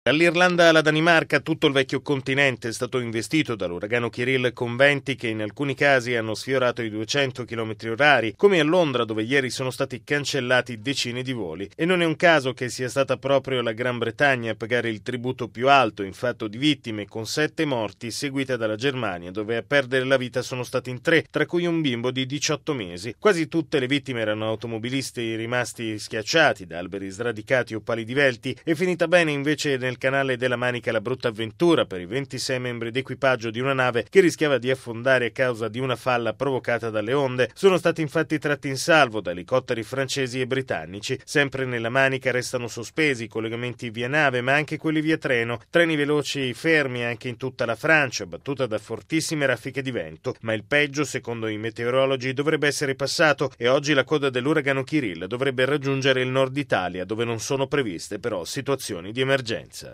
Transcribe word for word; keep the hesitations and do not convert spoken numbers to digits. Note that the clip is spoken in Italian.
Dall'Irlanda alla Danimarca tutto il vecchio continente è stato investito dall'uragano Kirill con venti che in alcuni casi hanno sfiorato i duecento chilometri orari, come a Londra dove ieri sono stati cancellati decine di voli. E non è un caso che sia stata proprio la Gran Bretagna a pagare il tributo più alto in fatto di vittime, con sette morti, seguita dalla Germania dove a perdere la vita sono stati in tre, tra cui un bimbo di diciotto mesi. Quasi tutte le vittime erano automobilisti rimasti schiacciati da alberi sradicati o pali divelti. È finita bene invece nel Nel canale della Manica la brutta avventura per i ventisei membri d'equipaggio di una nave che rischiava di affondare a causa di una falla provocata dalle onde. Sono stati infatti tratti in salvo da elicotteri francesi e britannici. Sempre nella Manica restano sospesi i collegamenti via nave, ma anche quelli via treno. Treni veloci fermi anche in tutta la Francia, battuta da fortissime raffiche di vento. Ma il peggio, secondo i meteorologi, dovrebbe essere passato e oggi la coda dell'uragano Kirill dovrebbe raggiungere il nord Italia, dove non sono previste però situazioni di emergenza.